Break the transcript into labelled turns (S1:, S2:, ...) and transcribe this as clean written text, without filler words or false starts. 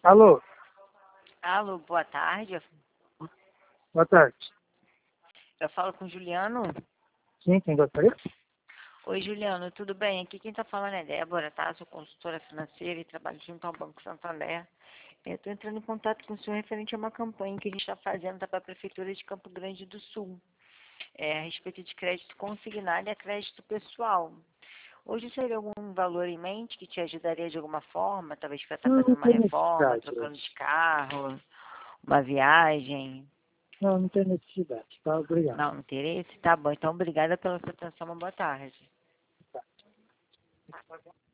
S1: Alô,
S2: Alô, boa tarde.
S1: boa tarde.
S2: Eu falo com o Juliano.
S1: Sim, quem gostaria?
S2: Oi, Juliano, tudo bem? Aqui quem está falando é Débora, tá? Sou consultora financeira e trabalho junto ao Banco Santander. Eu estou entrando em contato com o senhor referente a uma campanha que a gente está fazendo para a Prefeitura de Campo Grande do Sul, a respeito de crédito consignado e a crédito pessoal. Hoje seria algum valor em mente que te ajudaria de alguma forma, talvez para estar
S1: Não
S2: fazendo uma
S1: tem
S2: reforma,
S1: necessidade
S2: trocando
S1: hoje.
S2: de carro, uma viagem?
S1: Não tem necessidade, tá? Obrigado.
S2: Não, interesse? Tá bom. Então, obrigada pela sua atenção. Uma boa tarde.